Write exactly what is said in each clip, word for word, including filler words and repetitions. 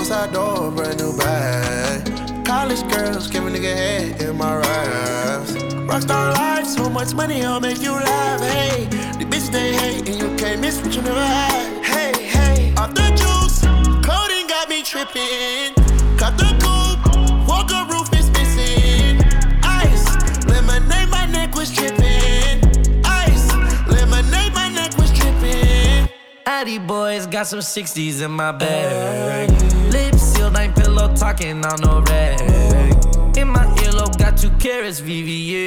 suicide door, brand new bag. College girls give a nigga head in my raps. Rockstar life, so much money, I'll make you laugh. Hey, the bitch they hate, and you can't miss what you never had. Hey, hey, off the juice, codeine got me tripping. Cut the coupe, Walker roof is missing. Ice, lemonade, my neck was tripping. Ice, lemonade, my neck was tripping. Addy boys got some sixties in my bag. Lips sealed, ain't pillow talking on no rag. In my earlobe, got two carats, V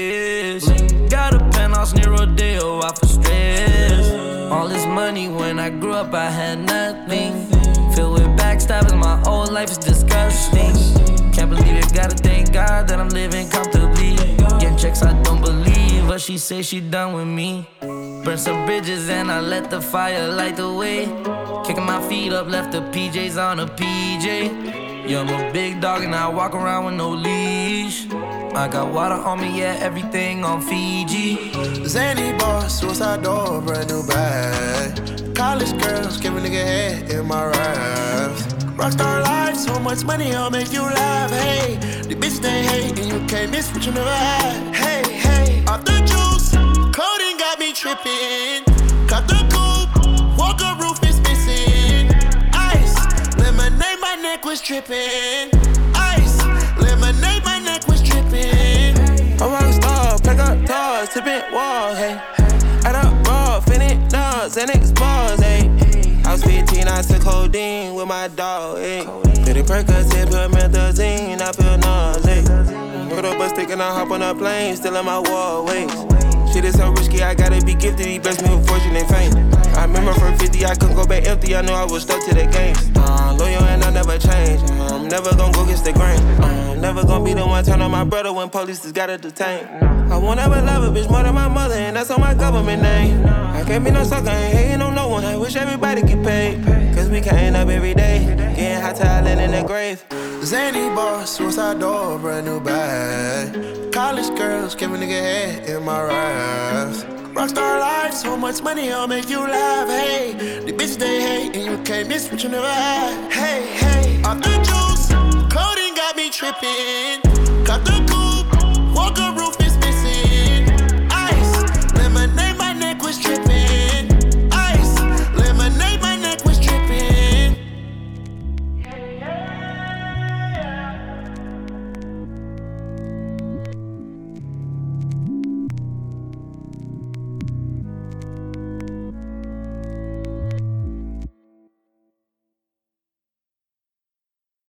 V S. Got a penthouse near Rodeo, out for stress. All this money, when I grew up, I had nothing. Filled with backstabbing, my whole life is disgusting. Can't believe it, gotta thank God that I'm living comfortably. Getting checks, I don't believe, but she say she done with me. Burn some bridges and I let the fire light the way. Kicking my feet up, left the P Js on a P J. Yeah, I'm a big dog and I walk around with no leash. I got water on me, yeah, everything on Fiji. Zany boss, suicide door, brand new bag. College girls give a nigga head in my raps. Rockstar life, so much money, I'll make you laugh. Hey, the bitch they hate, and you can't miss what you never had. Hey, hey, off the juice, codeine got me tripping. Cut the coupe, Walker roof is missing. Ice, lemonade, my neck was tripping. Ice, lemonade, my neck was tripping. A rockstar, pack up doors, tipping walls, hey. Add up raw, finish nuts, and expose, hey. I was fifteen, I took codeine with my dog, ayy. Did it Percocet, put methazine, I feel nauseous. Put up a stick and I hop on a plane, still in my wallways. Shit is so risky, I gotta be gifted, he blessed me with fortune and fame. I remember from fifty, I couldn't go back empty, I knew I was stuck to the game. Uh, loyal and I never change, I'm never gonna go against the grain. I'm never gonna be the one turn on my brother when police just gotta detain. I won't ever love a bitch more than my mother, and that's on my government name. I can't be no sucker, ain't hating on no one, I wish everybody get paid. Cause we can't up every day, getting hot talent in the grave. Zany boss, suicide door, brand new bag. College girls give a nigga head in my raps. Rockstar life, so much money, I'll make you laugh. Hey, the bitch they hate, and you can't miss what you never had. Hey, hey.